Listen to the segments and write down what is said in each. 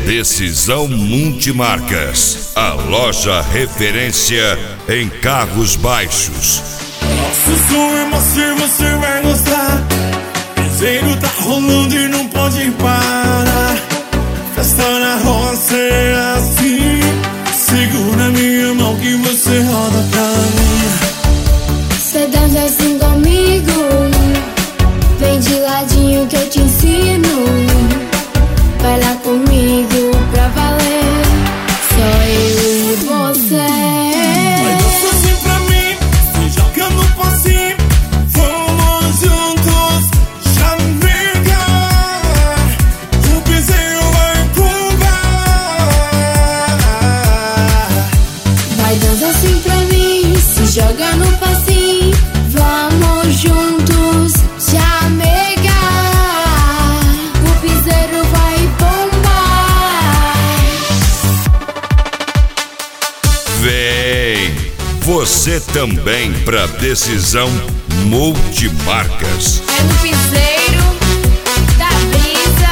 Decisão Multimarcas, a loja referência em carros baixos. Nosso som é macio, você vai gostar. Piseiro tá rolando e não pode parar. Festa na roça é assim. Segura minha mão que você roda pra mim. Cê dança assim comigo, vem de ladinho que eu te ensino. Vai lá comigo pra valer, só eu e você. Vai dançar assim pra mim, se joga no passinho. Vamos juntos chamegar. O piseiro vai pular. Vai dançar assim pra mim, se joga no passinho. Vamos juntos chamegar. O piseiro vai bombar. Vem você também pra Decisão Multimarcas. É no piseiro da brisa.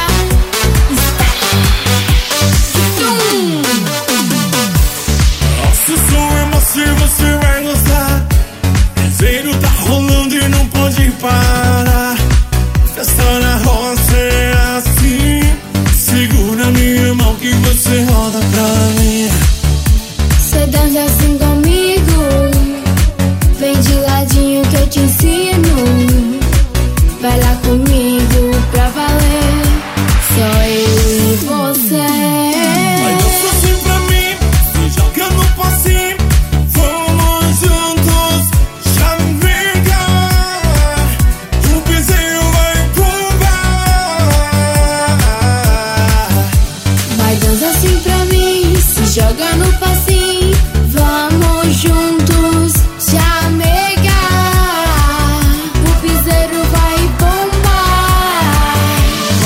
Nosso som é macio, você vai gostar. Piseiro tá rolando e não pode parar. Festa na roça é assim. Segura minha mão que você roda pra mim. Cê dança assim comigo, vem de ladinho que eu te ensino. Vai lá comigo pra valer, só eu e você. Vai dançar assim pra mim, se joga no passinho. Vamos juntos chamegar. O piseiro vai pular. Vai dançar assim pra mim, se joga no passinho. Vamos juntos chamegar. O piseiro vai bombar.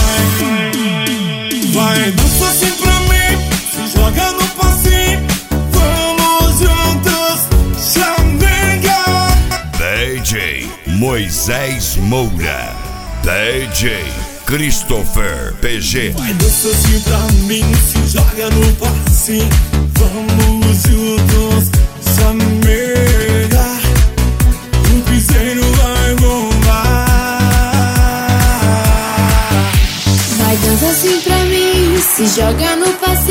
Vai dançar assim pra mim, se joga no passinho. Vamos juntos chamegar. DJ Moisés Moura, DJ Christopher PG. Vai dançar assim pra mim, se joga no passinho. Vamos juntos chamegar. O piseiro vai bombar. Vai dançar assim pra mim, se joga no passinho.